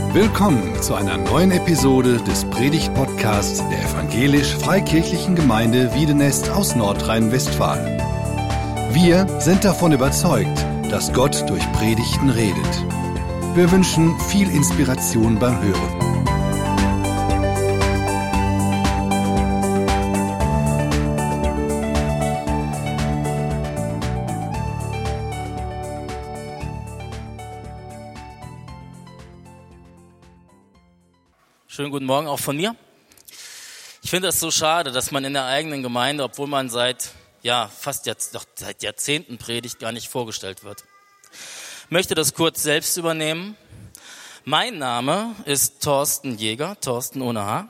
Willkommen zu einer neuen Episode des Predigt-Podcasts der Evangelisch-Freikirchlichen Gemeinde Wiedenest aus Nordrhein-Westfalen. Wir sind davon überzeugt, dass Gott durch Predigten redet. Wir wünschen viel Inspiration beim Hören. Schönen guten Morgen auch von mir. Ich finde es so schade, dass man in der eigenen Gemeinde, obwohl man seit Jahrzehnten predigt, gar nicht vorgestellt wird. Ich möchte das kurz selbst übernehmen. Mein Name ist Thorsten Jäger, Thorsten ohne H.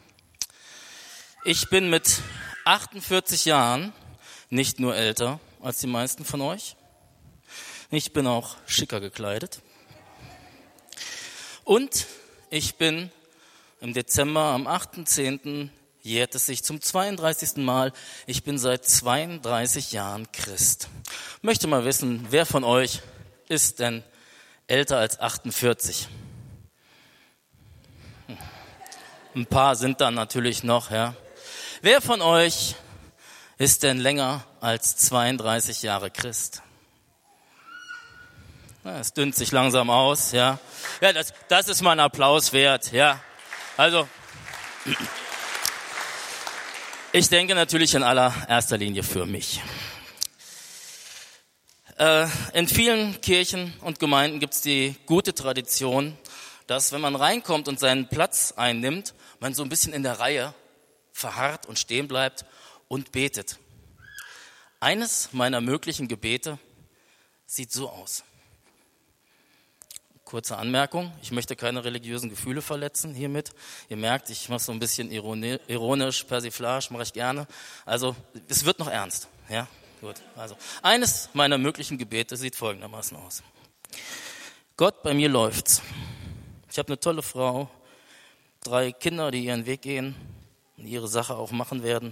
Ich bin mit 48 Jahren nicht nur älter als die meisten von euch. Ich bin auch schicker gekleidet. Und ich bin im Dezember, am 8.10. jährt es sich zum 32. Mal. Ich bin seit 32 Jahren Christ. Ich möchte mal wissen, wer von euch ist denn älter als 48? Ein paar sind dann natürlich noch, ja. Wer von euch ist denn länger als 32 Jahre Christ? Es dünnt sich langsam aus, ja. Ja, das ist mal ein Applaus wert, ja. Also, ich denke natürlich in allererster Linie für mich. In vielen Kirchen und Gemeinden gibt es die gute Tradition, dass wenn man reinkommt und seinen Platz einnimmt, man so ein bisschen in der Reihe verharrt und stehen bleibt und betet. Eines meiner möglichen Gebete sieht so aus. Kurze Anmerkung, ich möchte keine religiösen Gefühle verletzen hiermit. Ihr merkt, ich mache so ein bisschen ironisch, Persiflage, mache ich gerne. Also, es wird noch ernst. Ja, gut. Also, eines meiner möglichen Gebete sieht folgendermaßen aus. Gott, bei mir läuft's. Ich habe eine tolle Frau, 3 Kinder, die ihren Weg gehen und ihre Sache auch machen werden.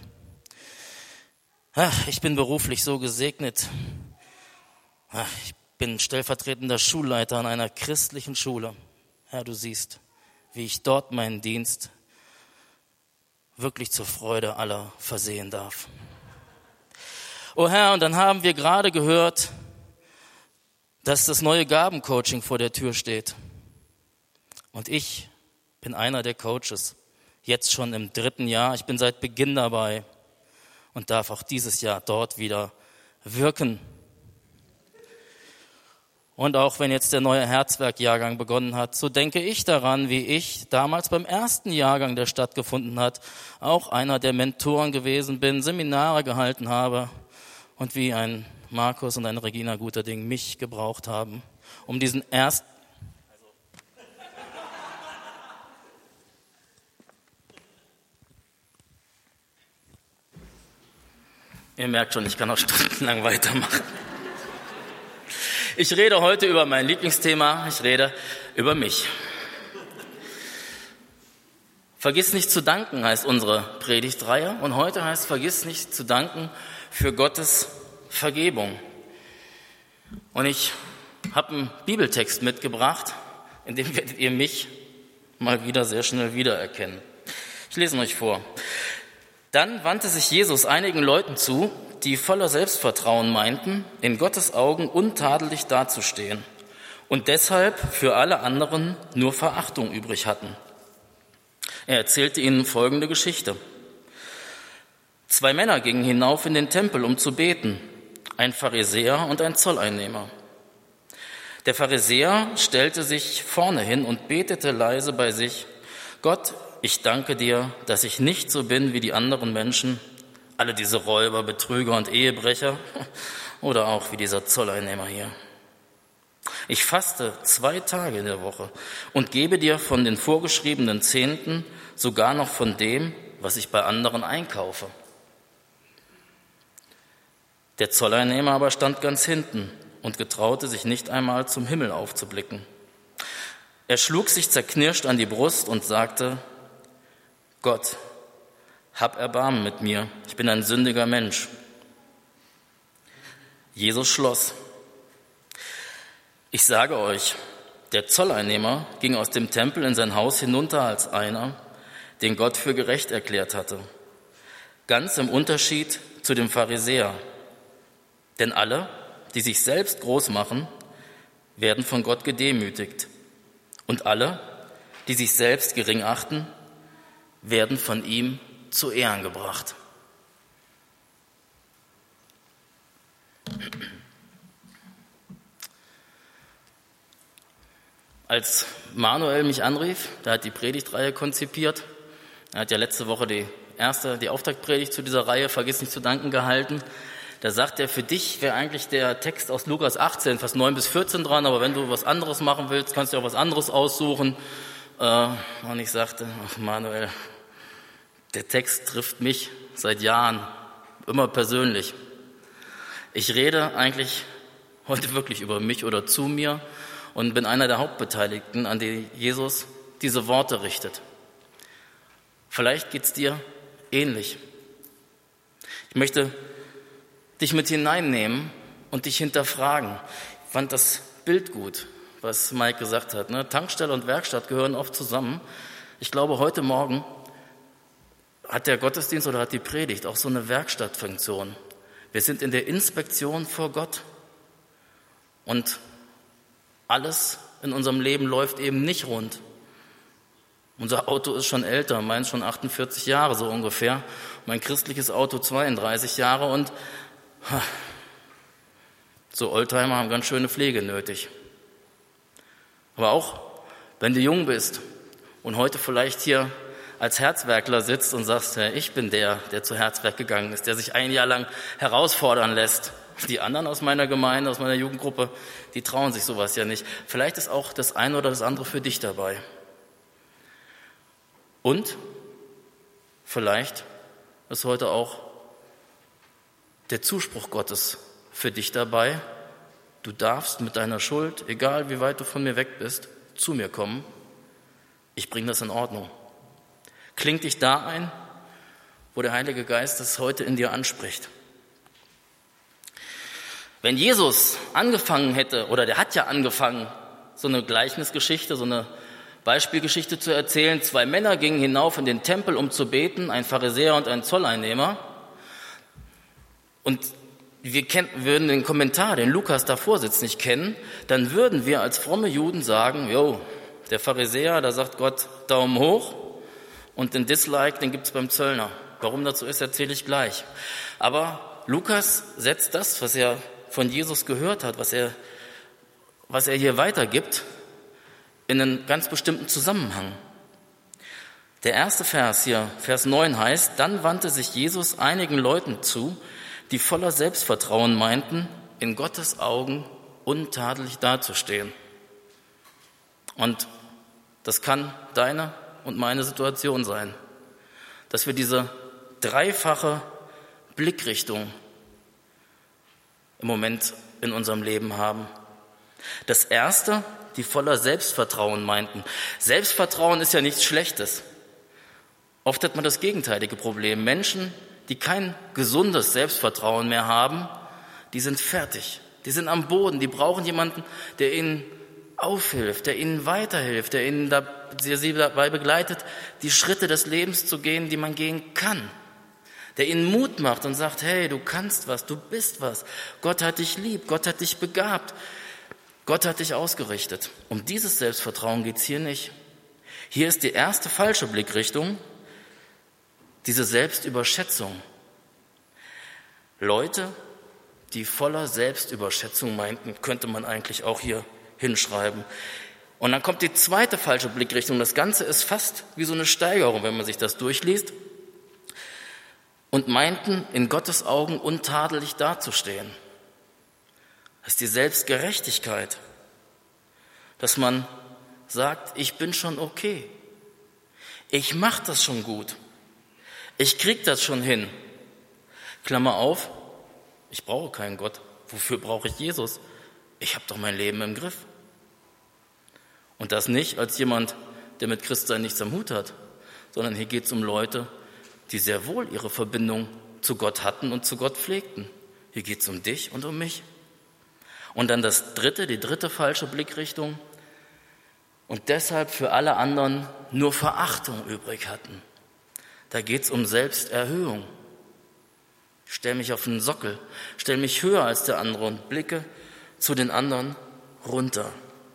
Ich bin beruflich so gesegnet. Ich bin stellvertretender Schulleiter an einer christlichen Schule. Herr, du siehst, wie ich dort meinen Dienst wirklich zur Freude aller versehen darf. Oh Herr, und dann haben wir gerade gehört, dass das neue Gabencoaching vor der Tür steht. Und ich bin einer der Coaches, jetzt schon im 3. Jahr. Ich bin seit Beginn dabei und darf auch dieses Jahr dort wieder wirken. Und auch wenn jetzt der neue Herzwerk-Jahrgang begonnen hat, so denke ich daran, wie ich damals beim ersten Jahrgang, der stattgefunden hat, auch einer der Mentoren gewesen bin, Seminare gehalten habe und wie ein Markus und eine Regina Guterding mich gebraucht haben, um diesen ersten... Ihr merkt schon, ich kann auch stundenlang weitermachen. Ich rede heute über mein Lieblingsthema, ich rede über mich. Vergiss nicht zu danken heißt unsere Predigtreihe und heute heißt vergiss nicht zu danken für Gottes Vergebung. Und ich habe einen Bibeltext mitgebracht, in dem werdet ihr mich mal wieder sehr schnell wiedererkennen. Ich lese ihn euch vor. Dann wandte sich Jesus einigen Leuten zu, die voller Selbstvertrauen meinten, in Gottes Augen untadelig dazustehen und deshalb für alle anderen nur Verachtung übrig hatten. Er erzählte ihnen folgende Geschichte. 2 Männer gingen hinauf in den Tempel, um zu beten, ein Pharisäer und ein Zolleinnehmer. Der Pharisäer stellte sich vorne hin und betete leise bei sich, Gott, ich danke dir, dass ich nicht so bin wie die anderen Menschen, alle diese Räuber, Betrüger und Ehebrecher oder auch wie dieser Zolleinnehmer hier. Ich faste 2 Tage in der Woche und gebe dir von den vorgeschriebenen Zehnten sogar noch von dem, was ich bei anderen einkaufe. Der Zolleinnehmer aber stand ganz hinten und getraute sich nicht einmal zum Himmel aufzublicken. Er schlug sich zerknirscht an die Brust und sagte, Gott, hab Erbarmen mit mir, ich bin ein sündiger Mensch. Jesus schloss. Ich sage euch, der Zolleinnehmer ging aus dem Tempel in sein Haus hinunter als einer, den Gott für gerecht erklärt hatte. Ganz im Unterschied zu dem Pharisäer. Denn alle, die sich selbst groß machen, werden von Gott gedemütigt. Und alle, die sich selbst gering achten, werden von ihm zu Ehren gebracht. Als Manuel mich anrief, der hat die Predigtreihe konzipiert. Er hat ja letzte Woche die Auftaktpredigt zu dieser Reihe Vergiss nicht zu danken gehalten. Da sagt er, für dich wäre eigentlich der Text aus Lukas 18, Vers 9 bis 14 dran, aber wenn du was anderes machen willst, kannst du auch was anderes aussuchen. Und ich sagte, ach Manuel, der Text trifft mich seit Jahren, immer persönlich. Ich rede eigentlich heute wirklich über mich oder zu mir und bin einer der Hauptbeteiligten, an die Jesus diese Worte richtet. Vielleicht geht's dir ähnlich. Ich möchte dich mit hineinnehmen und dich hinterfragen. Ich fand das Bild gut, was Mike gesagt hat. Ne? Tankstelle und Werkstatt gehören oft zusammen. Ich glaube, heute Morgen hat der Gottesdienst oder hat die Predigt auch so eine Werkstattfunktion. Wir sind in der Inspektion vor Gott und alles in unserem Leben läuft eben nicht rund. Unser Auto ist schon älter, meins schon 48 Jahre so ungefähr, mein christliches Auto 32 Jahre und so Oldtimer haben ganz schöne Pflege nötig. Aber auch wenn du jung bist und heute vielleicht hier als Herzwerkler sitzt und sagst, ja, ich bin der zu Herzwerk gegangen ist, der sich ein Jahr lang herausfordern lässt. Die anderen aus meiner Gemeinde, aus meiner Jugendgruppe, die trauen sich sowas ja nicht. Vielleicht ist auch das eine oder das andere für dich dabei. Und vielleicht ist heute auch der Zuspruch Gottes für dich dabei. Du darfst mit deiner Schuld, egal wie weit du von mir weg bist, zu mir kommen. Ich bringe das in Ordnung. Kling dich da ein, wo der Heilige Geist es heute in dir anspricht. Wenn Jesus angefangen hätte, oder der hat ja angefangen, so eine Gleichnisgeschichte, so eine Beispielgeschichte zu erzählen. 2 Männer gingen hinauf in den Tempel, um zu beten, ein Pharisäer und ein Zolleinnehmer. Und wir würden den Kommentar, den Lukas davor sitzt, nicht kennen, dann würden wir als fromme Juden sagen, der Pharisäer, da sagt Gott Daumen hoch und den Dislike, den gibt's beim Zöllner. Warum das so ist, erzähle ich gleich. Aber Lukas setzt das, was er von Jesus gehört hat, was er hier weitergibt, in einen ganz bestimmten Zusammenhang. Der erste Vers hier, Vers 9 heißt, dann wandte sich Jesus einigen Leuten zu, die voller Selbstvertrauen meinten, in Gottes Augen untadelig dazustehen. Und das kann deine und meine Situation sein, dass wir diese dreifache Blickrichtung im Moment in unserem Leben haben. Das erste, die voller Selbstvertrauen meinten. Selbstvertrauen ist ja nichts Schlechtes. Oft hat man das gegenteilige Problem. Menschen, die kein gesundes Selbstvertrauen mehr haben, die sind fertig. Die sind am Boden. Die brauchen jemanden, der ihnen aufhilft, der ihnen weiterhilft, der sie dabei begleitet, die Schritte des Lebens zu gehen, die man gehen kann. Der ihnen Mut macht und sagt, hey, du kannst was, du bist was. Gott hat dich lieb, Gott hat dich begabt. Gott hat dich ausgerichtet. Um dieses Selbstvertrauen geht's hier nicht. Hier ist die erste falsche Blickrichtung, diese Selbstüberschätzung. Leute, die voller Selbstüberschätzung meinten, könnte man eigentlich auch hier hinschreiben. Und dann kommt die zweite falsche Blickrichtung. Das Ganze ist fast wie so eine Steigerung, wenn man sich das durchliest. Und meinten, in Gottes Augen untadelig dazustehen. Das ist die Selbstgerechtigkeit, dass man sagt, ich bin schon okay, ich mache das schon gut, ich krieg das schon hin. Klammer auf, ich brauche keinen Gott, wofür brauche ich Jesus? Ich habe doch mein Leben im Griff. Und das nicht als jemand, der mit Christsein nichts am Hut hat, sondern hier geht es um Leute, die sehr wohl ihre Verbindung zu Gott hatten und zu Gott pflegten. Hier geht es um dich und um mich. Und dann die dritte falsche Blickrichtung, und deshalb für alle anderen nur Verachtung übrig hatten. Da geht es um Selbsterhöhung. Ich stelle mich auf den Sockel, stelle mich höher als der andere und blicke zu den anderen runter.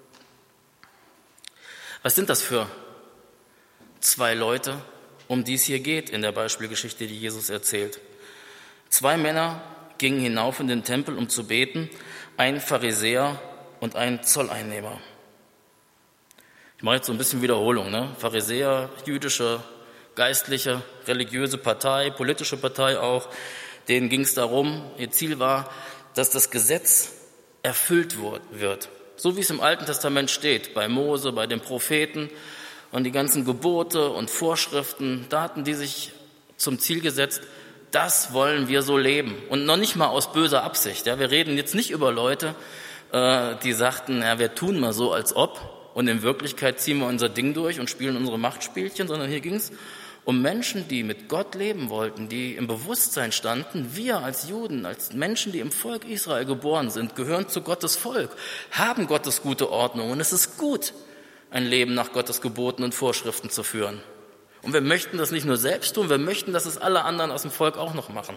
Was sind das für zwei Leute, um die es hier geht in der Beispielgeschichte, die Jesus erzählt? 2 Männer gingen hinauf in den Tempel, um zu beten, ein Pharisäer und ein Zolleinnehmer. Ich mache jetzt so ein bisschen Wiederholung, ne? Pharisäer, jüdische, geistliche, religiöse Partei, politische Partei auch, denen ging es darum, ihr Ziel war, dass das Gesetz erfüllt wird. So wie es im Alten Testament steht, bei Mose, bei den Propheten und die ganzen Gebote und Vorschriften, da hatten die sich zum Ziel gesetzt, das wollen wir so leben. Und noch nicht mal aus böser Absicht. Ja, wir reden jetzt nicht über Leute, die sagten, ja, wir tun mal so, als ob, und in Wirklichkeit ziehen wir unser Ding durch und spielen unsere Machtspielchen, sondern hier ging es um Menschen, die mit Gott leben wollten, die im Bewusstsein standen, wir als Juden, als Menschen, die im Volk Israel geboren sind, gehören zu Gottes Volk, haben Gottes gute Ordnung und es ist gut, ein Leben nach Gottes Geboten und Vorschriften zu führen. Und wir möchten das nicht nur selbst tun, wir möchten, dass es alle anderen aus dem Volk auch noch machen.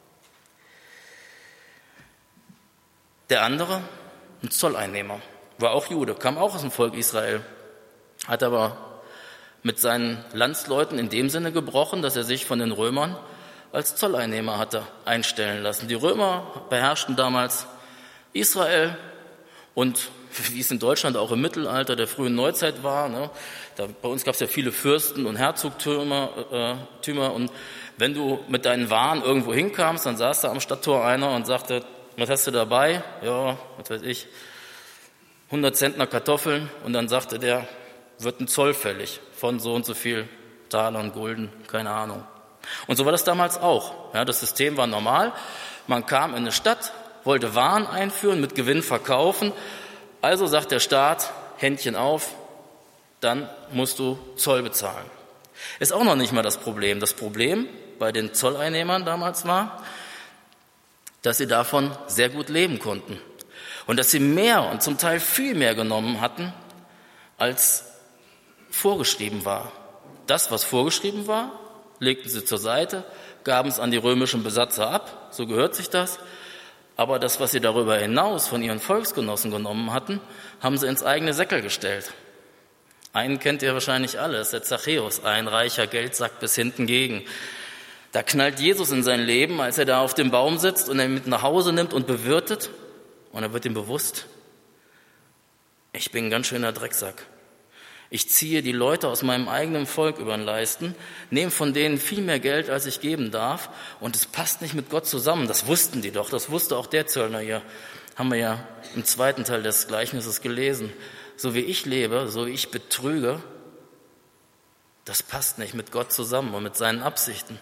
Der andere, ein Zolleinnehmer, war auch Jude, kam auch aus dem Volk Israel, hat aber mit seinen Landsleuten in dem Sinne gebrochen, dass er sich von den Römern als Zolleinnehmer hatte einstellen lassen. Die Römer beherrschten damals Israel und wie es in Deutschland auch im Mittelalter der frühen Neuzeit war, ne, bei uns gab es ja viele Fürsten und Herzogtümer und wenn du mit deinen Waren irgendwo hinkamst, dann saß da am Stadttor einer und sagte, was hast du dabei? Ja, was weiß ich, 100 Zentner Kartoffeln und dann sagte der, wird ein Zoll fällig von so und so viel Talern, Gulden, keine Ahnung. Und so war das damals auch. Ja, das System war normal. Man kam in eine Stadt, wollte Waren einführen, mit Gewinn verkaufen. Also sagt der Staat, Händchen auf, dann musst du Zoll bezahlen. Ist auch noch nicht mal das Problem. Das Problem bei den Zolleinnehmern damals war, dass sie davon sehr gut leben konnten. Und dass sie mehr und zum Teil viel mehr genommen hatten, als vorgeschrieben war. Das, was vorgeschrieben war, legten sie zur Seite, gaben es an die römischen Besatzer ab, so gehört sich das. Aber das, was sie darüber hinaus von ihren Volksgenossen genommen hatten, haben sie ins eigene Säckel gestellt. Einen kennt ihr wahrscheinlich alle, das ist der Zachäus, ein reicher Geldsack bis hinten gegen. Da knallt Jesus in sein Leben, als er da auf dem Baum sitzt und er ihn mit nach Hause nimmt und bewirtet. Und er wird ihm bewusst, ich bin ein ganz schöner Drecksack. Ich ziehe die Leute aus meinem eigenen Volk über den Leisten, nehme von denen viel mehr Geld, als ich geben darf, und es passt nicht mit Gott zusammen. Das wussten die doch, das wusste auch der Zöllner hier. Haben wir ja im zweiten Teil des Gleichnisses gelesen. So wie ich lebe, so wie ich betrüge, das passt nicht mit Gott zusammen und mit seinen Absichten.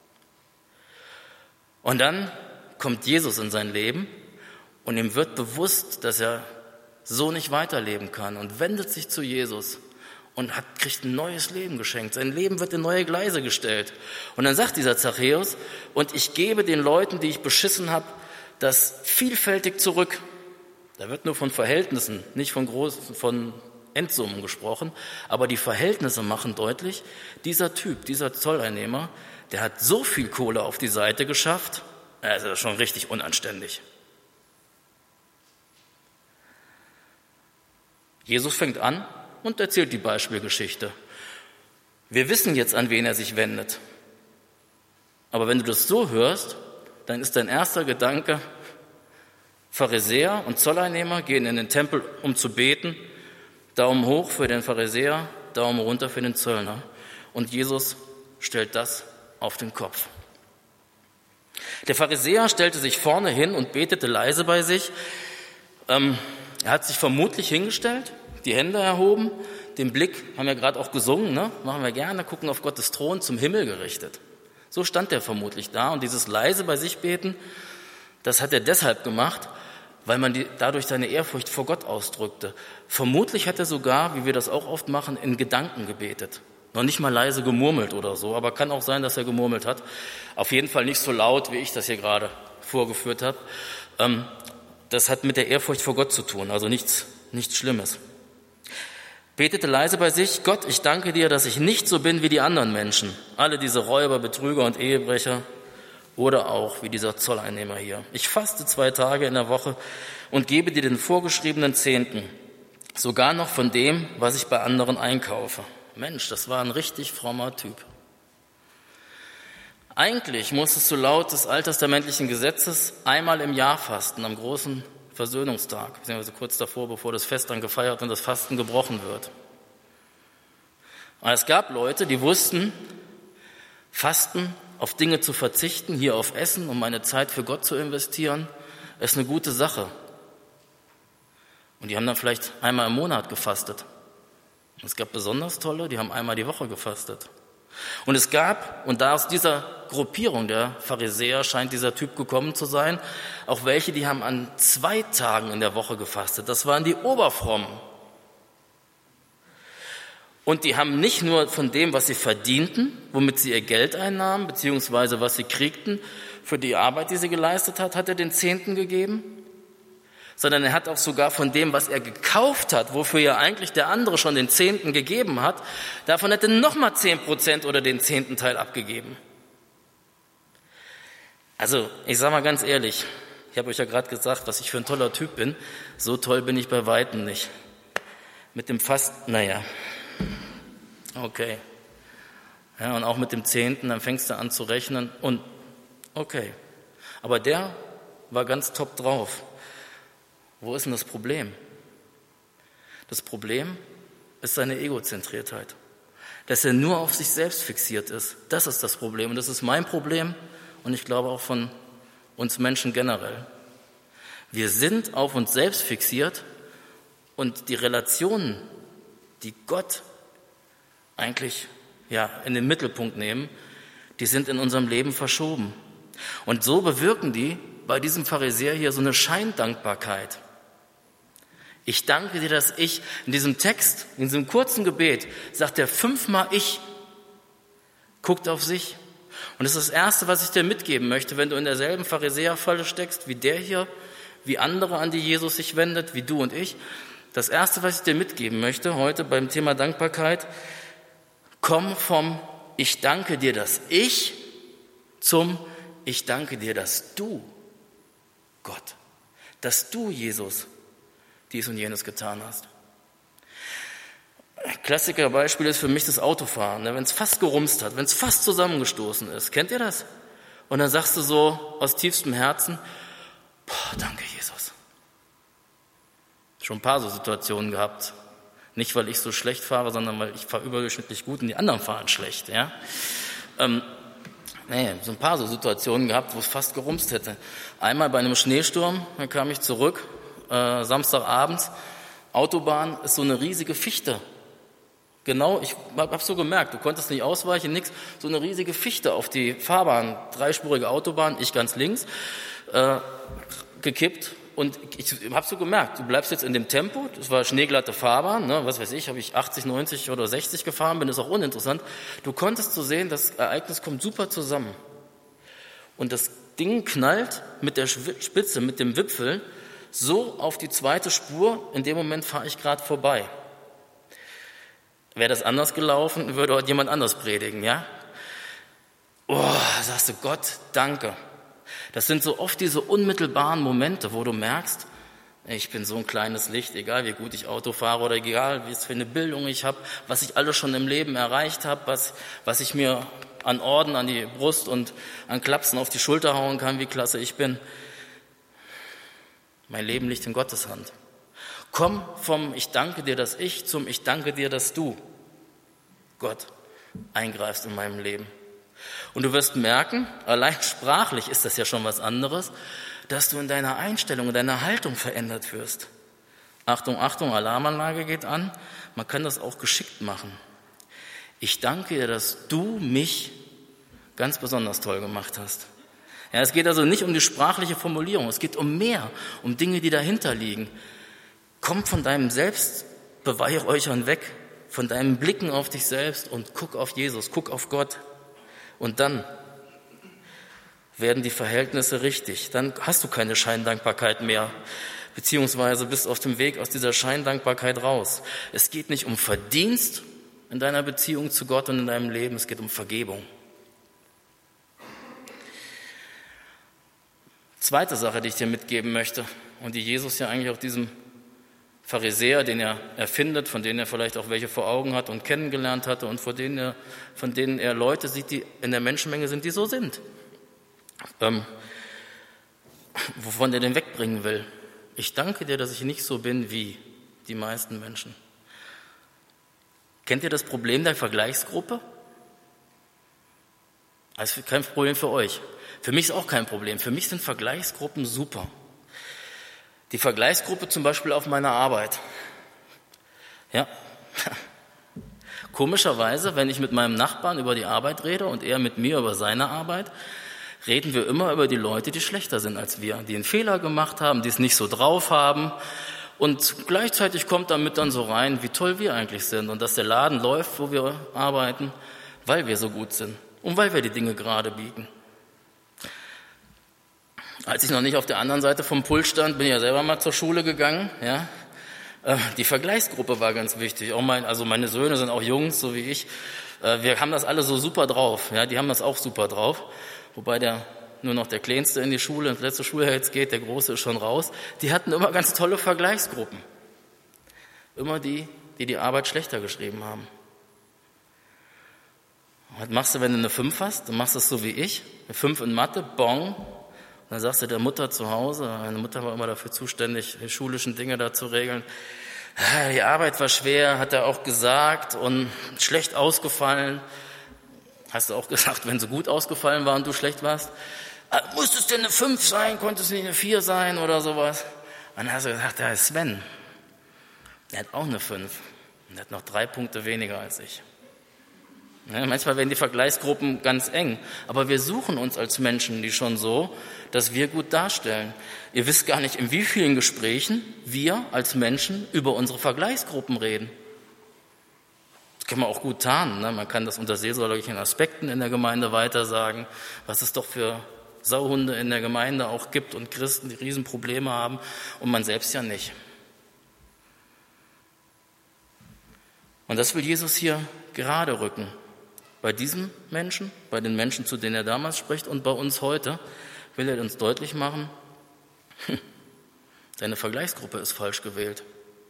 Und dann kommt Jesus in sein Leben und ihm wird bewusst, dass er so nicht weiterleben kann und wendet sich zu Jesus und kriegt ein neues Leben geschenkt. Sein Leben wird in neue Gleise gestellt. Und dann sagt dieser Zachäus, und ich gebe den Leuten, die ich beschissen habe, das vielfältig zurück. Da wird nur von Verhältnissen, nicht von Endsummen gesprochen, aber die Verhältnisse machen deutlich, dieser Typ, dieser Zolleinnehmer, der hat so viel Kohle auf die Seite geschafft, also schon richtig unanständig. Jesus fängt an und erzählt die Beispielgeschichte. Wir wissen jetzt, an wen er sich wendet. Aber wenn du das so hörst, dann ist dein erster Gedanke, Pharisäer und Zolleinnehmer gehen in den Tempel, um zu beten. Daumen hoch für den Pharisäer, Daumen runter für den Zöllner. Und Jesus stellt das auf den Kopf. Der Pharisäer stellte sich vorne hin und betete leise bei sich. Er hat sich vermutlich hingestellt, die Hände erhoben, den Blick, haben wir gerade auch gesungen, ne? Machen wir gerne, gucken auf Gottes Thron, zum Himmel gerichtet. So stand er vermutlich da und dieses leise bei sich beten, das hat er deshalb gemacht, weil man dadurch seine Ehrfurcht vor Gott ausdrückte. Vermutlich hat er sogar, wie wir das auch oft machen, in Gedanken gebetet. Noch nicht mal leise gemurmelt oder so, aber kann auch sein, dass er gemurmelt hat. Auf jeden Fall nicht so laut, wie ich das hier gerade vorgeführt habe. Das hat mit der Ehrfurcht vor Gott zu tun, also nichts Schlimmes. betete leise bei sich: Gott, ich danke dir, dass ich nicht so bin wie die anderen Menschen, alle diese Räuber, Betrüger und Ehebrecher oder auch wie dieser Zolleinnehmer hier. Ich faste 2 Tage in der Woche und gebe dir den vorgeschriebenen Zehnten, sogar noch von dem, was ich bei anderen einkaufe. Mensch, das war ein richtig frommer Typ. Eigentlich musstest du laut des alttestamentlichen Gesetzes einmal im Jahr fasten, am großen Versöhnungstag, beziehungsweise kurz davor, bevor das Fest dann gefeiert und das Fasten gebrochen wird. Aber es gab Leute, die wussten, Fasten, auf Dinge zu verzichten, hier auf Essen, um meine Zeit für Gott zu investieren, ist eine gute Sache. Und die haben dann vielleicht einmal im Monat gefastet. Und es gab besonders tolle, die haben einmal die Woche gefastet. Und es gab, und da aus dieser Gruppierung der Pharisäer scheint dieser Typ gekommen zu sein, auch welche, die haben an 2 Tagen in der Woche gefastet. Das waren die Oberfrommen. Und die haben nicht nur von dem, was sie verdienten, womit sie ihr Geld einnahmen, beziehungsweise was sie kriegten für die Arbeit, die sie geleistet hat er den Zehnten gegeben, sondern er hat auch sogar von dem, was er gekauft hat, wofür ja eigentlich der andere schon den Zehnten gegeben hat, davon hätte nochmal 10% oder den 10. Teil abgegeben. Also, ich sage mal ganz ehrlich, ich habe euch ja gerade gesagt, was ich für ein toller Typ bin, so toll bin ich bei Weitem nicht. Mit dem Fasten, naja, okay. Ja, und auch mit dem 10., dann fängst du an zu rechnen und okay. Aber der war ganz top drauf. Wo ist denn das Problem? Das Problem ist seine Egozentriertheit. Dass er nur auf sich selbst fixiert ist. Das ist das Problem. Und das ist mein Problem und ich glaube auch von uns Menschen generell. Wir sind auf uns selbst fixiert und die Relationen, die Gott eigentlich in den Mittelpunkt nehmen, die sind in unserem Leben verschoben. Und so bewirken die bei diesem Pharisäer hier so eine Scheindankbarkeit. Ich danke dir, dass ich in diesem Text, in diesem kurzen Gebet, sagt er 5-mal ich, guckt auf sich. Und das ist das Erste, was ich dir mitgeben möchte, wenn du in derselben Pharisäerfalle steckst, wie der hier, wie andere, an die Jesus sich wendet, wie du und ich. Das Erste, was ich dir mitgeben möchte heute beim Thema Dankbarkeit, komm vom Ich danke dir, dass ich zum Ich danke dir, dass du, Gott, dass du, Jesus, dies und jenes getan hast. Klassikerbeispiel ist für mich das Autofahren, wenn es fast gerumst hat, wenn es fast zusammengestoßen ist. Kennt ihr das? Und dann sagst du so aus tiefstem Herzen, danke Jesus. Schon ein paar so Situationen gehabt. Nicht, weil ich so schlecht fahre, sondern weil ich fahre überdurchschnittlich gut und die anderen fahren schlecht. Ja? So ein paar so Situationen gehabt, wo es fast gerumst hätte. Einmal bei einem Schneesturm, da kam ich zurück, Samstagabends, Autobahn ist so eine riesige Fichte. Genau, ich hab's so gemerkt, du konntest nicht ausweichen, nix, so eine riesige Fichte auf die Fahrbahn, 3-spurige Autobahn, ich ganz links, gekippt. Und ich habe so gemerkt, du bleibst jetzt in dem Tempo, das war schneeglatte Fahrbahn, ne, was weiß ich, habe ich 80, 90 oder 60 gefahren, bin, ist auch uninteressant. Du konntest so sehen, das Ereignis kommt super zusammen. Und das Ding knallt mit der Spitze, mit dem Wipfel, so auf die zweite Spur, in dem Moment fahre ich gerade vorbei. Wäre das anders gelaufen, würde heute jemand anders predigen, ja? Sagst du, Gott, danke. Das sind so oft diese unmittelbaren Momente, wo du merkst, ich bin so ein kleines Licht, egal wie gut ich Auto fahre oder egal wie es für eine Bildung ich habe, was ich alles schon im Leben erreicht habe, was ich mir an Orden an die Brust und an Klapsen auf die Schulter hauen kann, wie klasse ich bin. Mein Leben liegt in Gottes Hand. Komm vom Ich danke dir, dass ich zum Ich danke dir, dass du, Gott, eingreifst in meinem Leben. Und du wirst merken, allein sprachlich ist das ja schon was anderes, dass du in deiner Einstellung, in deiner Haltung verändert wirst. Achtung, Achtung, Alarmanlage geht an. Man kann das auch geschickt machen. Ich danke dir, dass du mich ganz besonders toll gemacht hast. Ja, es geht also nicht um die sprachliche Formulierung, es geht um mehr, um Dinge, die dahinter liegen. Komm von deinem Selbstbeweihräuchern weg, von deinem Blicken auf dich selbst und guck auf Jesus, guck auf Gott. Und dann werden die Verhältnisse richtig. Dann hast du keine Scheindankbarkeit mehr, beziehungsweise bist auf dem Weg aus dieser Scheindankbarkeit raus. Es geht nicht um Verdienst in deiner Beziehung zu Gott und in deinem Leben, es geht um Vergebung. Zweite Sache, die ich dir mitgeben möchte und die Jesus ja eigentlich auch diesem Pharisäer, den er erfindet, von denen er vielleicht auch welche vor Augen hat und kennengelernt hatte und von denen er Leute sieht, die in der Menschenmenge sind, die so sind, wovon er den wegbringen will. Ich danke dir, dass ich nicht so bin wie die meisten Menschen. Kennt ihr das Problem der Vergleichsgruppe? Also kein Problem für euch. Für mich ist auch kein Problem. Für mich sind Vergleichsgruppen super. Die Vergleichsgruppe zum Beispiel auf meiner Arbeit. Ja. Komischerweise, wenn ich mit meinem Nachbarn über die Arbeit rede und er mit mir über seine Arbeit, reden wir immer über die Leute, die schlechter sind als wir, die einen Fehler gemacht haben, die es nicht so drauf haben. Und gleichzeitig kommt damit dann so rein, wie toll wir eigentlich sind und dass der Laden läuft, wo wir arbeiten, weil wir so gut sind und weil wir die Dinge gerade biegen. Als ich noch nicht auf der anderen Seite vom Pult stand, bin ich ja selber mal zur Schule gegangen. Ja. Die Vergleichsgruppe war ganz wichtig. Auch meine Söhne sind auch Jungs, so wie ich. Wir haben das alle so super drauf. Ja, die haben das auch super drauf. Wobei nur noch der Kleinste in die Schule, ins letzte Schuljahr jetzt geht, der Große ist schon raus. Die hatten immer ganz tolle Vergleichsgruppen. Immer die Arbeit schlechter geschrieben haben. Was machst du, wenn du eine 5 hast? Du machst es so wie ich. Eine 5 in Mathe, bong. Dann sagst du der Mutter zu Hause, meine Mutter war immer dafür zuständig, die schulischen Dinge da zu regeln. Die Arbeit war schwer, hat er auch gesagt, und schlecht ausgefallen. Hast du auch gesagt, wenn sie gut ausgefallen war und du schlecht warst? Musste es denn eine 5 sein, konnte es nicht eine 4 sein oder sowas? Und dann hast du gesagt, der Sven, der hat auch eine 5. Und der hat noch 3 Punkte weniger als ich. Ja, manchmal werden die Vergleichsgruppen ganz eng, aber wir suchen uns als Menschen die schon so, dass wir gut darstellen. Ihr wisst gar nicht, in wie vielen Gesprächen wir als Menschen über unsere Vergleichsgruppen reden. Das kann man auch gut tarnen. Ne? Man kann das unter seelsorgerlichen Aspekten in der Gemeinde weitersagen, was es doch für Sauhunde in der Gemeinde auch gibt und Christen, die Riesenprobleme haben und man selbst ja nicht. Und das will Jesus hier gerade rücken. Bei diesem Menschen, bei den Menschen, zu denen er damals spricht, und bei uns heute will er uns deutlich machen, deine Vergleichsgruppe ist falsch gewählt.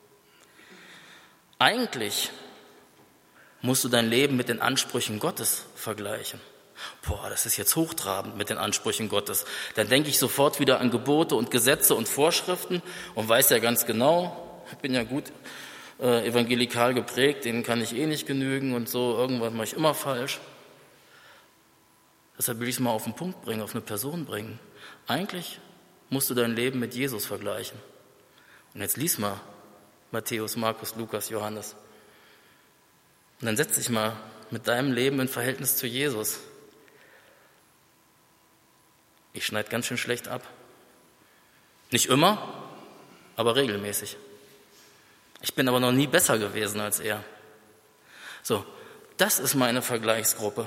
Eigentlich musst du dein Leben mit den Ansprüchen Gottes vergleichen. Das ist jetzt hochtrabend mit den Ansprüchen Gottes. Dann denke ich sofort wieder an Gebote und Gesetze und Vorschriften und weiß ja ganz genau, ich bin ja gut evangelikal geprägt, denen kann ich eh nicht genügen und so, irgendwas mache ich immer falsch. Deshalb will ich es mal auf den Punkt bringen, auf eine Person bringen. Eigentlich musst du dein Leben mit Jesus vergleichen. Und jetzt lies mal Matthäus, Markus, Lukas, Johannes. Und dann setz dich mal mit deinem Leben in Verhältnis zu Jesus. Ich schneide ganz schön schlecht ab. Nicht immer, aber regelmäßig. Ich bin aber noch nie besser gewesen als er. So, das ist meine Vergleichsgruppe.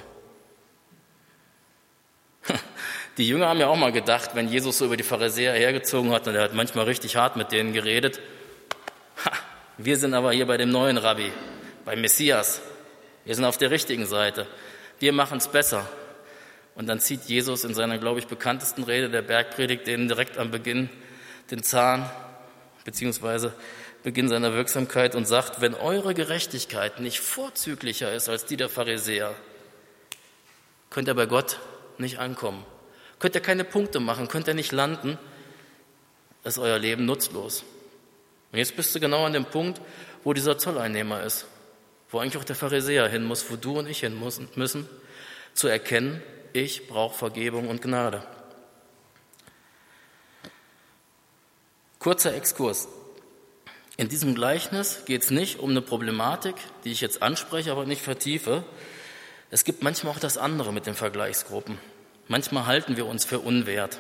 Die Jünger haben ja auch mal gedacht, wenn Jesus so über die Pharisäer hergezogen hat, und er hat manchmal richtig hart mit denen geredet, wir sind aber hier bei dem neuen Rabbi, beim Messias. Wir sind auf der richtigen Seite. Wir machen es besser. Und dann zieht Jesus in seiner, glaube ich, bekanntesten Rede der Bergpredigt denen direkt am Beginn den Zahn, beziehungsweise Beginn seiner Wirksamkeit, und sagt, wenn eure Gerechtigkeit nicht vorzüglicher ist als die der Pharisäer, könnt ihr bei Gott nicht ankommen. Könnt ihr keine Punkte machen, könnt ihr nicht landen, ist euer Leben nutzlos. Und jetzt bist du genau an dem Punkt, wo dieser Zolleinnehmer ist, wo eigentlich auch der Pharisäer hin muss, wo du und ich hin müssen, zu erkennen, ich brauche Vergebung und Gnade. Kurzer Exkurs. In diesem Gleichnis geht es nicht um eine Problematik, die ich jetzt anspreche, aber nicht vertiefe. Es gibt manchmal auch das andere mit den Vergleichsgruppen. Manchmal halten wir uns für unwert,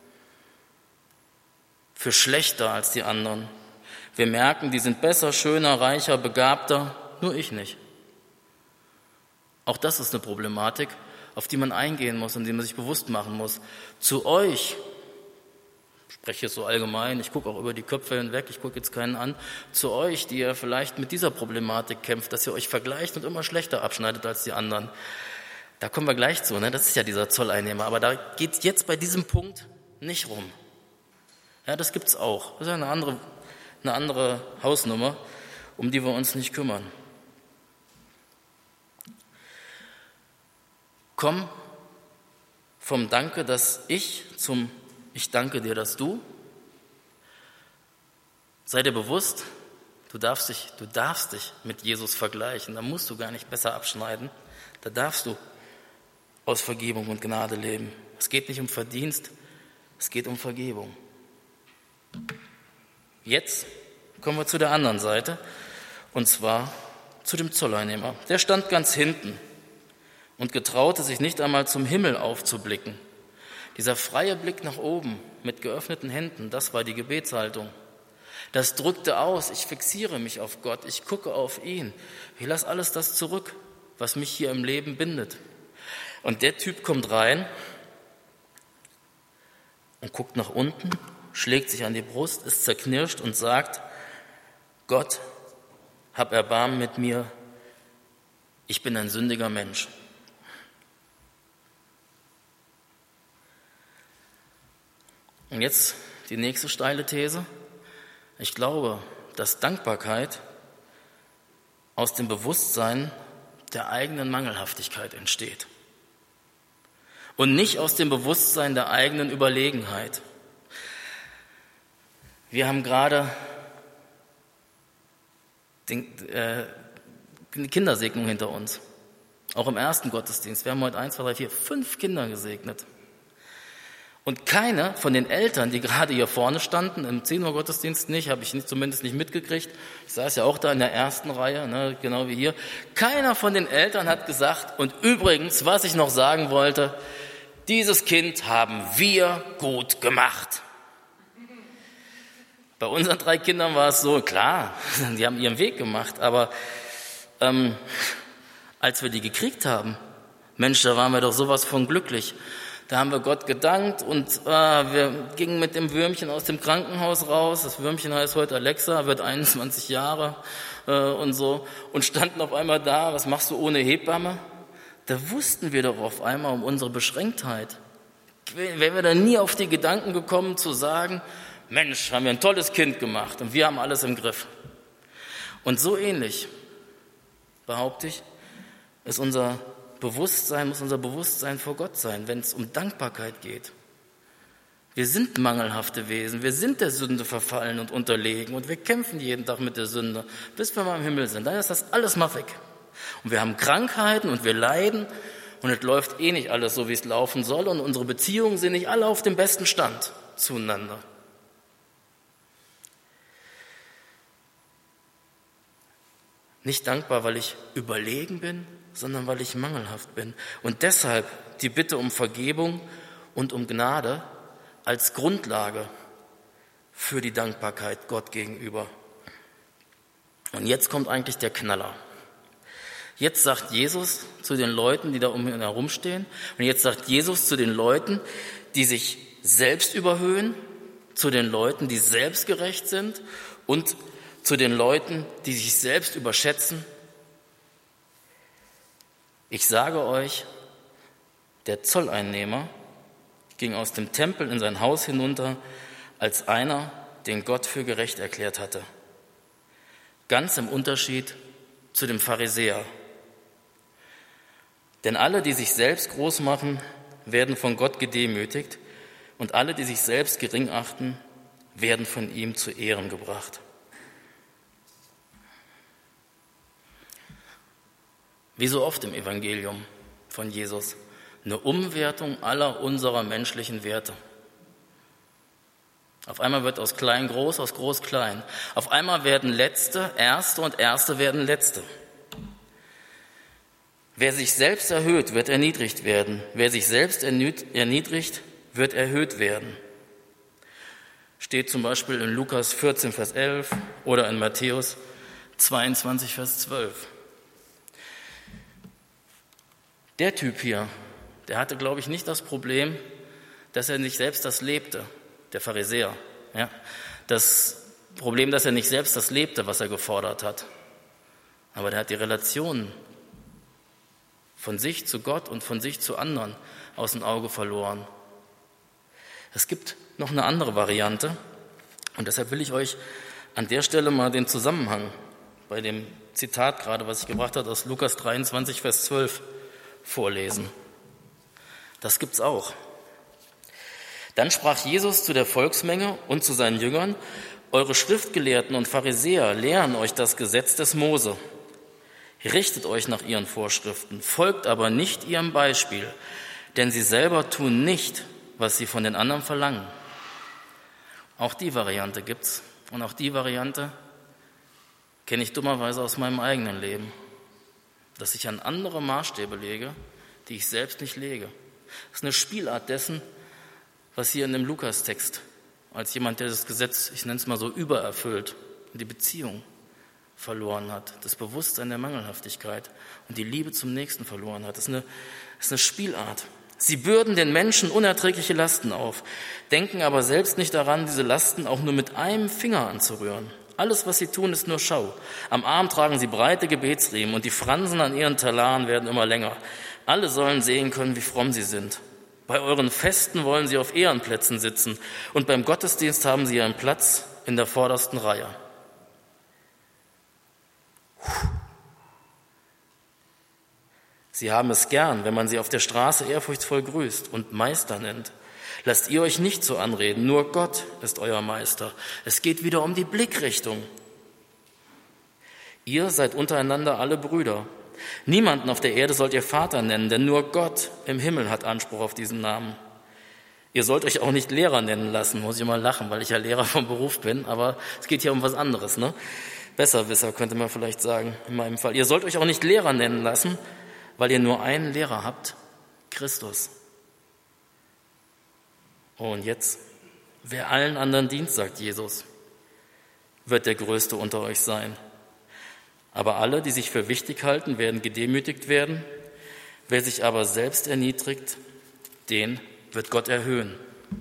für schlechter als die anderen. Wir merken, die sind besser, schöner, reicher, begabter, nur ich nicht. Auch das ist eine Problematik, auf die man eingehen muss und die man sich bewusst machen muss. Zu euch spreche so allgemein, ich gucke auch über die Köpfe hinweg, ich gucke jetzt keinen an, zu euch, die ihr vielleicht mit dieser Problematik kämpft, dass ihr euch vergleicht und immer schlechter abschneidet als die anderen. Da kommen wir gleich zu, ne? Das ist ja dieser Zolleinnehmer, aber da geht es jetzt bei diesem Punkt nicht rum. Ja, das gibt's auch. Das ist ja eine andere Hausnummer, um die wir uns nicht kümmern. Komm vom Danke, dass ich, zum Ich danke dir, dass du. Sei dir bewusst, du darfst dich mit Jesus vergleichen. Da musst du gar nicht besser abschneiden. Da darfst du aus Vergebung und Gnade leben. Es geht nicht um Verdienst, es geht um Vergebung. Jetzt kommen wir zu der anderen Seite, und zwar zu dem Zolleinnehmer. Der stand ganz hinten und getraute sich nicht einmal zum Himmel aufzublicken. Dieser freie Blick nach oben mit geöffneten Händen, das war die Gebetshaltung. Das drückte aus, ich fixiere mich auf Gott, ich gucke auf ihn. Ich lasse alles das zurück, was mich hier im Leben bindet. Und der Typ kommt rein und guckt nach unten, schlägt sich an die Brust, ist zerknirscht und sagt, Gott, hab Erbarmen mit mir, ich bin ein sündiger Mensch. Und jetzt die nächste steile These. Ich glaube, dass Dankbarkeit aus dem Bewusstsein der eigenen Mangelhaftigkeit entsteht und nicht aus dem Bewusstsein der eigenen Überlegenheit. Wir haben gerade die Kindersegnung hinter uns, auch im ersten Gottesdienst. Wir haben heute 1, 2, 3, 4, 5 Kinder gesegnet. Und keiner von den Eltern, die gerade hier vorne standen, im 10 Uhr Gottesdienst nicht, habe ich zumindest nicht mitgekriegt, ich saß ja auch da in der ersten Reihe, ne, genau wie hier, keiner von den Eltern hat gesagt, und übrigens, was ich noch sagen wollte, dieses Kind haben wir gut gemacht. Bei unseren 3 Kindern war es so, klar, die haben ihren Weg gemacht, aber als wir die gekriegt haben, Mensch, da waren wir doch sowas von glücklich. Da haben wir Gott gedankt und wir gingen mit dem Würmchen aus dem Krankenhaus raus. Das Würmchen heißt heute Alexa, wird 21 Jahre und so. Und standen auf einmal da, was machst du ohne Hebamme? Da wussten wir doch auf einmal um unsere Beschränktheit. Wären wir da nie auf die Gedanken gekommen zu sagen, Mensch, haben wir ein tolles Kind gemacht und wir haben alles im Griff. Und so ähnlich, behaupte ich, muss unser Bewusstsein vor Gott sein, wenn es um Dankbarkeit geht. Wir sind mangelhafte Wesen, wir sind der Sünde verfallen und unterlegen und wir kämpfen jeden Tag mit der Sünde, bis wir mal im Himmel sind. Dann ist das alles mal weg. Und wir haben Krankheiten und wir leiden und es läuft eh nicht alles so, wie es laufen soll und unsere Beziehungen sind nicht alle auf dem besten Stand zueinander. Nicht dankbar, weil ich überlegen bin, sondern weil ich mangelhaft bin. Und deshalb die Bitte um Vergebung und um Gnade als Grundlage für die Dankbarkeit Gott gegenüber. Und jetzt kommt eigentlich der Knaller. Jetzt sagt Jesus zu den Leuten, die da um ihn herumstehen, und jetzt sagt Jesus zu den Leuten, die sich selbst überhöhen, zu den Leuten, die selbstgerecht sind und zu den Leuten, die sich selbst überschätzen, ich sage euch, der Zolleinnehmer ging aus dem Tempel in sein Haus hinunter als einer, den Gott für gerecht erklärt hatte. Ganz im Unterschied zu dem Pharisäer. Denn alle, die sich selbst groß machen, werden von Gott gedemütigt und alle, die sich selbst gering achten, werden von ihm zu Ehren gebracht. Wie so oft im Evangelium von Jesus, eine Umwertung aller unserer menschlichen Werte. Auf einmal wird aus klein groß, aus groß klein. Auf einmal werden Letzte Erste und Erste werden Letzte. Wer sich selbst erhöht, wird erniedrigt werden. Wer sich selbst erniedrigt, wird erhöht werden. Steht zum Beispiel in Lukas 14, Vers 11 oder in Matthäus 22, Vers 12. Der Typ hier, der hatte, glaube ich, nicht das Problem, dass er nicht selbst das lebte, der Pharisäer. Ja? Das Problem, dass er nicht selbst das lebte, was er gefordert hat. Aber der hat die Relation von sich zu Gott und von sich zu anderen aus dem Auge verloren. Es gibt noch eine andere Variante und deshalb will ich euch an der Stelle mal den Zusammenhang bei dem Zitat gerade, was ich gebracht habe, aus Lukas 23, Vers 12 vorlesen. Das gibt's auch. Dann sprach Jesus zu der Volksmenge und zu seinen Jüngern: Eure Schriftgelehrten und Pharisäer lehren euch das Gesetz des Mose. Richtet euch nach ihren Vorschriften, folgt aber nicht ihrem Beispiel, denn sie selber tun nicht, was sie von den anderen verlangen. Auch die Variante gibt's und auch die Variante kenne ich dummerweise aus meinem eigenen Leben, dass ich an andere Maßstäbe lege, die ich selbst nicht lege. Das ist eine Spielart dessen, was hier in dem Lukas-Text als jemand, der das Gesetz, ich nenne es mal so, übererfüllt und die Beziehung verloren hat, das Bewusstsein der Mangelhaftigkeit und die Liebe zum Nächsten verloren hat. Das ist eine Spielart. Sie bürden den Menschen unerträgliche Lasten auf, denken aber selbst nicht daran, diese Lasten auch nur mit einem Finger anzurühren. Alles, was sie tun, ist nur Schau. Am Arm tragen sie breite Gebetsriemen und die Fransen an ihren Talaren werden immer länger. Alle sollen sehen können, wie fromm sie sind. Bei euren Festen wollen sie auf Ehrenplätzen sitzen und beim Gottesdienst haben sie ihren Platz in der vordersten Reihe. Sie haben es gern, wenn man sie auf der Straße ehrfurchtsvoll grüßt und Meister nennt. Lasst ihr euch nicht so anreden, nur Gott ist euer Meister. Es geht wieder um die Blickrichtung. Ihr seid untereinander alle Brüder. Niemanden auf der Erde sollt ihr Vater nennen, denn nur Gott im Himmel hat Anspruch auf diesen Namen. Ihr sollt euch auch nicht Lehrer nennen lassen, muss ich mal lachen, weil ich ja Lehrer vom Beruf bin, aber es geht hier um was anderes, ne? Besserwisser könnte man vielleicht sagen, in meinem Fall. Ihr sollt euch auch nicht Lehrer nennen lassen, weil ihr nur einen Lehrer habt, Christus. Und jetzt, wer allen anderen dient, sagt Jesus, wird der Größte unter euch sein. Aber alle, die sich für wichtig halten, werden gedemütigt werden. Wer sich aber selbst erniedrigt, den wird Gott erhöhen.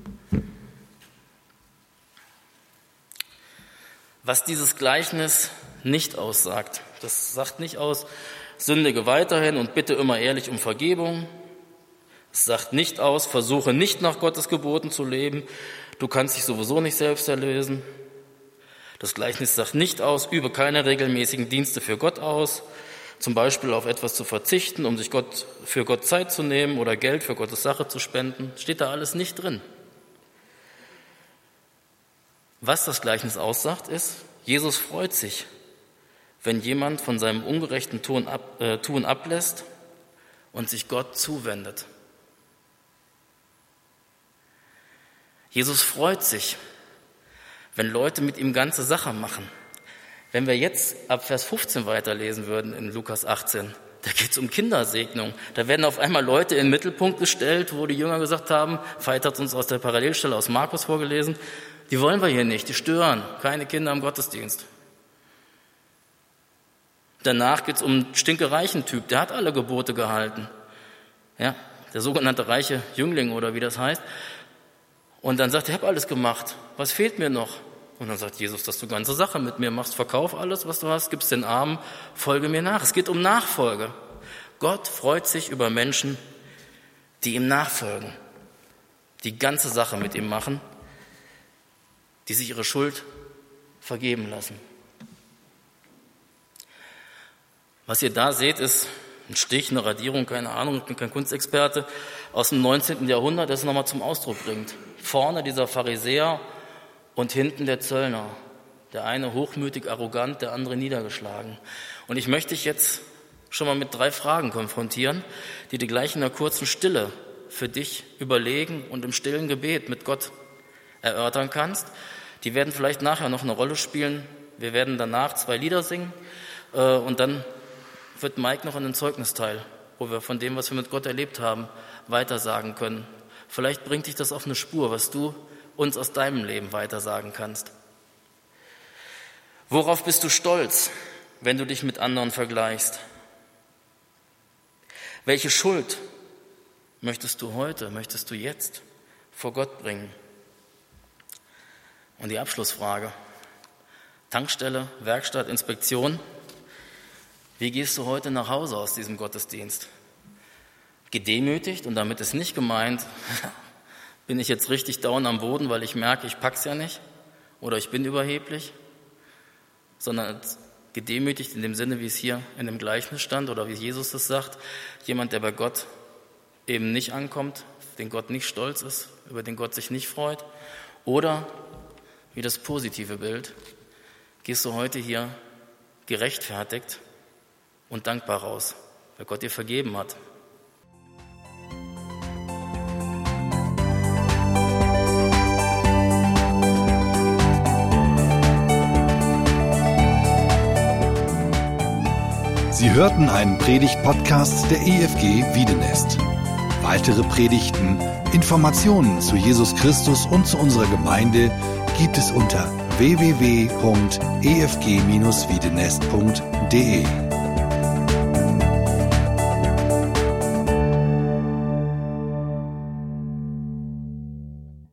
Was dieses Gleichnis nicht aussagt, das sagt nicht aus, sündige weiterhin und bitte immer ehrlich um Vergebung. Es sagt nicht aus, versuche nicht nach Gottes Geboten zu leben, du kannst dich sowieso nicht selbst erlösen. Das Gleichnis sagt nicht aus, übe keine regelmäßigen Dienste für Gott aus, zum Beispiel auf etwas zu verzichten, um sich für Gott Zeit zu nehmen oder Geld für Gottes Sache zu spenden. Steht da alles nicht drin. Was das Gleichnis aussagt, ist, Jesus freut sich, wenn jemand von seinem ungerechten Tun ablässt und sich Gott zuwendet. Jesus freut sich, wenn Leute mit ihm ganze Sache machen. Wenn wir jetzt ab Vers 15 weiterlesen würden in Lukas 18, da geht es um Kindersegnung. Da werden auf einmal Leute in den Mittelpunkt gestellt, wo die Jünger gesagt haben, Veit hat uns aus der Parallelstelle aus Markus vorgelesen, die wollen wir hier nicht, die stören, keine Kinder im Gottesdienst. Danach geht es um einen stinkereichen Typ, der hat alle Gebote gehalten. Ja, der sogenannte reiche Jüngling oder wie das heißt. Und dann sagt er, ich habe alles gemacht, was fehlt mir noch? Und dann sagt Jesus, dass du ganze Sache mit mir machst, verkauf alles, was du hast, gib's den Armen, folge mir nach. Es geht um Nachfolge. Gott freut sich über Menschen, die ihm nachfolgen, die ganze Sache mit ihm machen, die sich ihre Schuld vergeben lassen. Was ihr da seht, ist ein Stich, eine Radierung, keine Ahnung, ich bin kein Kunstexperte, aus dem 19. Jahrhundert, das es nochmal zum Ausdruck bringt. Vorne dieser Pharisäer und hinten der Zöllner. Der eine hochmütig, arrogant, der andere niedergeschlagen. Und ich möchte dich jetzt schon mal mit 3 Fragen konfrontieren, die du gleich in einer kurzen Stille für dich überlegen und im stillen Gebet mit Gott erörtern kannst. Die werden vielleicht nachher noch eine Rolle spielen. Wir werden danach 2 Lieder singen und dann wird Mike noch einen Zeugnisteil, wo wir von dem, was wir mit Gott erlebt haben, weitersagen können. Vielleicht bringt dich das auf eine Spur, was du uns aus deinem Leben weitersagen kannst. Worauf bist du stolz, wenn du dich mit anderen vergleichst? Welche Schuld möchtest du heute, möchtest du jetzt vor Gott bringen? Und die Abschlussfrage: Tankstelle, Werkstatt, Inspektion. Wie gehst du heute nach Hause aus diesem Gottesdienst? Gedemütigt, und damit ist nicht gemeint, bin ich jetzt richtig down am Boden, weil ich merke, ich pack's ja nicht oder ich bin überheblich, sondern gedemütigt in dem Sinne, wie es hier in dem Gleichnis stand oder wie Jesus es sagt, jemand, der bei Gott eben nicht ankommt, den Gott nicht stolz ist, über den Gott sich nicht freut. Oder wie das positive Bild: Gehst du heute hier gerechtfertigt und dankbar raus, weil Gott dir vergeben hat. Sie hörten einen Predigt-Podcast der EFG Wiedenest. Weitere Predigten, Informationen zu Jesus Christus und zu unserer Gemeinde gibt es unter www.efg-wiedenest.de.